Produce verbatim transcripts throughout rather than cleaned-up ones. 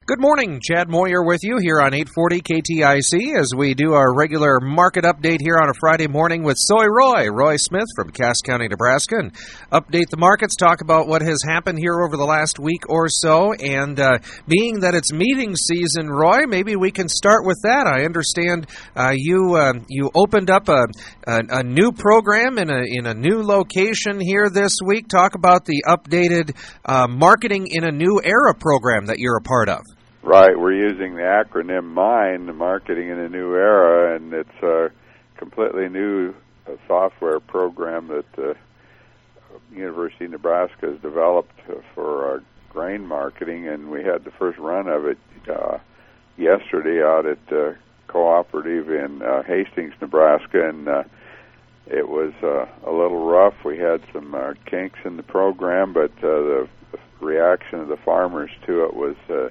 Good morning, Chad Moyer with you here on eight forty K T I C as we do our regular market update here on a Friday morning with Soy Roy, Roy Smith from Cass County, Nebraska, and update the markets, talk about what has happened here over the last week or so, and uh, being that it's meeting season, Roy, maybe we can start with that. I understand uh, you uh, you opened up a, a, a new program in a, in a new location here this week. Talk about the updated uh, Marketing in a New Era program that you're a part of. Right, we're using the acronym MIND, Marketing in a New Era, and it's a completely new uh, software program that the uh, University of Nebraska has developed uh, for uh, grain marketing, and we had the first run of it uh, yesterday out at uh, Cooperative in uh, Hastings, Nebraska, and uh, it was uh, a little rough. We had some uh, kinks in the program, but uh, the, the reaction of the farmers to it was uh,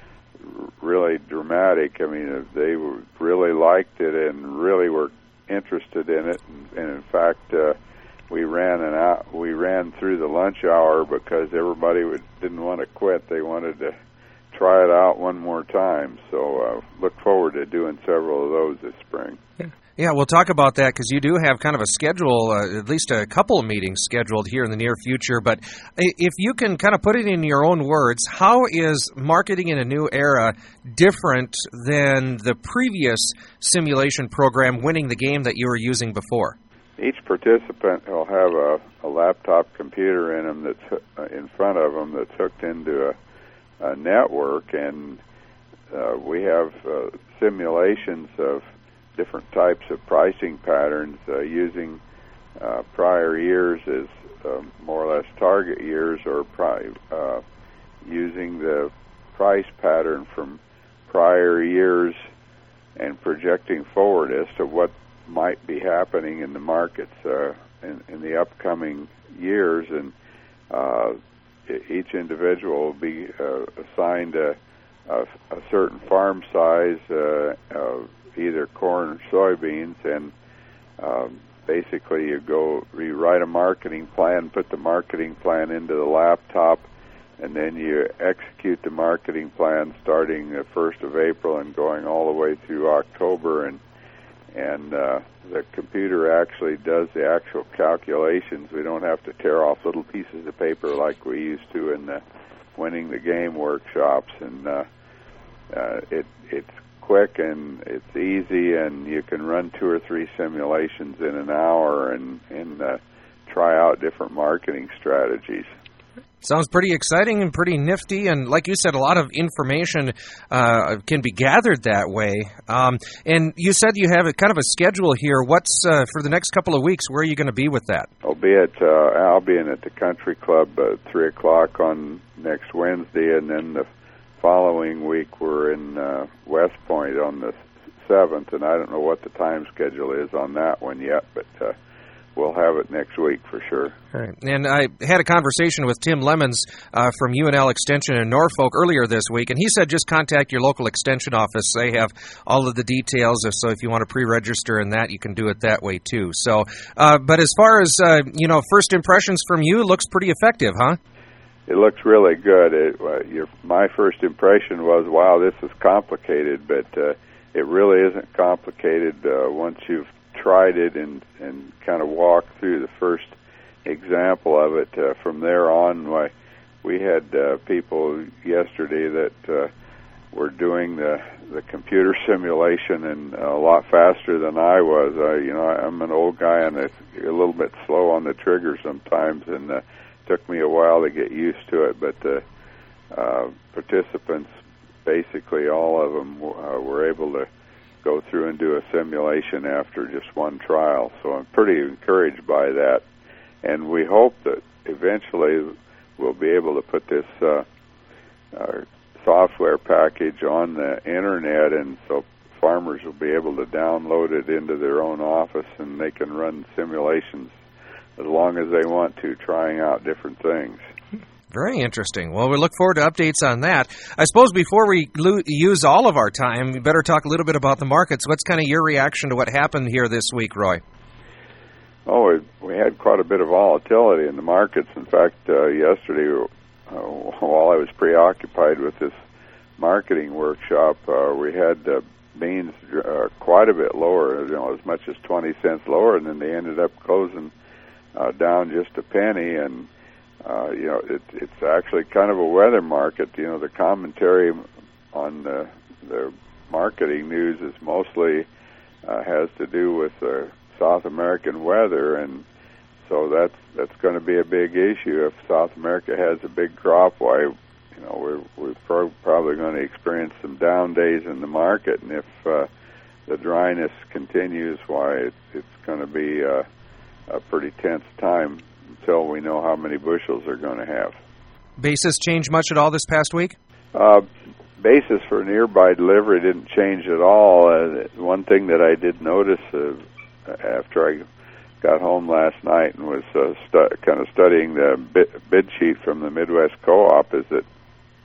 really dramatic. I mean, they really liked it and really were interested in it. And, and in fact, uh, we ran an out, we ran through the lunch hour because everybody would, didn't want to quit. They wanted to try it out one more time. So uh, look forward to doing several of those this spring. Yeah. Yeah, we'll talk about that because you do have kind of a schedule, uh, at least a couple of meetings scheduled here in the near future. But if you can kind of put it in your own words, how is Marketing in a New Era different than the previous simulation program, Winning the Game, that you were using before? Each participant will have a, a laptop computer in them that's uh, in front of them that's hooked into a, a network, and uh, we have uh, simulations of different types of pricing patterns uh, using uh, prior years as uh, more or less target years, or pri- uh, using the price pattern from prior years and projecting forward as to what might be happening in the markets uh, in, in the upcoming years. And uh, each individual will be uh, assigned a, a, a certain farm size, uh, uh, either corn or soybeans, and um, basically you go, you write a marketing plan, put the marketing plan into the laptop, and then you execute the marketing plan starting the first of April and going all the way through October, and and uh, the computer actually does the actual calculations. We don't have to tear off little pieces of paper like we used to in the Winning the Game workshops, and uh, uh, it it's quick and it's easy, and you can run two or three simulations in an hour and, and uh, try out different marketing strategies. Sounds pretty exciting and pretty nifty, and like you said, a lot of information uh, can be gathered that way. Um, and you said you have a kind of a schedule here. What's uh, for the next couple of weeks? Where are you going to be with that? I'll be at uh, I'll be in at the Country Club at three o'clock on next Wednesday, and then the following week we're in uh, West Point on the seventh, and I don't know what the time schedule is on that one yet, but uh, we'll have it next week for sure. All right. And I had a conversation with Tim Lemons uh, from U N L Extension in Norfolk earlier this week, and he said just contact your local extension office. They have all of the details, so if you want to pre-register in that, you can do it that way too. So, uh, but as far as, uh, you know, first impressions from you, looks pretty effective, huh? It looks really good. It, uh, your, my first impression was, wow, this is complicated, but uh, it really isn't complicated uh, once you've tried it and, and kind of walked through the first example of it. Uh, from there on, why, we had uh, people yesterday that uh, were doing the, the computer simulation and a lot faster than I was. Uh, you know, I'm an old guy and a, a little bit slow on the trigger sometimes, and uh, took me a while to get used to it, but the uh, participants, basically all of them, uh, were able to go through and do a simulation after just one trial. So I'm pretty encouraged by that, and we hope that eventually we'll be able to put this uh, uh, software package on the internet, and so farmers will be able to download it into their own office, and they can run simulations as long as they want to, trying out different things. Very interesting. Well, we look forward to updates on that. I suppose before we lo- use all of our time, we better talk a little bit about the markets. What's kind of your reaction to what happened here this week, Roy? Oh, we, we had quite a bit of volatility in the markets. In fact, uh, yesterday, uh, while I was preoccupied with this marketing workshop, uh, we had uh, beans uh, quite a bit lower, you know, as much as twenty cents lower, and then they ended up closing uh, down just a penny. And uh, you know, it, it's actually kind of a weather market. You know, the commentary on the, the marketing news is mostly uh, has to do with the South American weather, and so that's that's going to be a big issue. If South America has a big crop, why, you know, we're we're pro- probably going to experience some down days in the market, and if uh, the dryness continues, why it, it's going to be uh, a pretty tense time until we know how many bushels they're going to have. Basis changed much at all this past week? Uh, basis for nearby delivery didn't change at all. Uh, one thing that I did notice uh, after I got home last night and was uh, stu- kind of studying the bid, bid sheet from the Midwest Co-op is that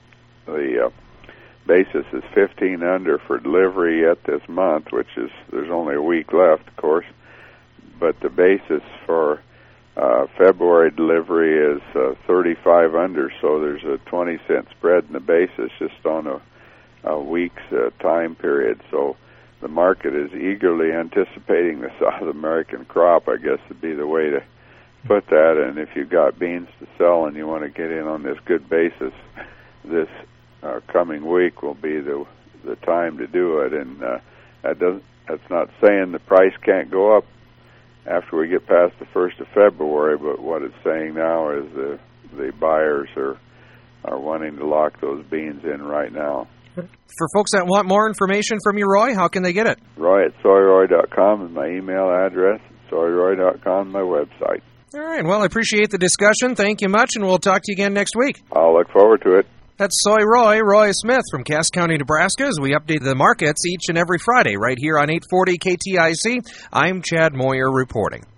the uh, basis is fifteen under for delivery yet this month, which is, there's only a week left, of course, but the basis for uh, February delivery is uh, thirty-five under, so there's a twenty cent spread in the basis just on a, a week's uh, time period. So the market is eagerly anticipating the South American crop, I guess would be the way to put that. And if you've got beans to sell and you want to get in on this good basis, this uh, coming week will be the the time to do it. And uh, that doesn't that's not saying the price can't go up after we get past the first of February, but what it's saying now is the the buyers are are wanting to lock those beans in right now. For folks that want more information from you, Roy, how can they get it? Roy at soy roy dot com is my email address. soy roy dot com, my website. All right. Well, I appreciate the discussion. Thank you much, and we'll talk to you again next week. I'll look forward to it. That's Soy Roy, Roy Smith from Cass County, Nebraska, as we update the markets each and every Friday right here on eight forty K T I C. I'm Chad Moyer reporting.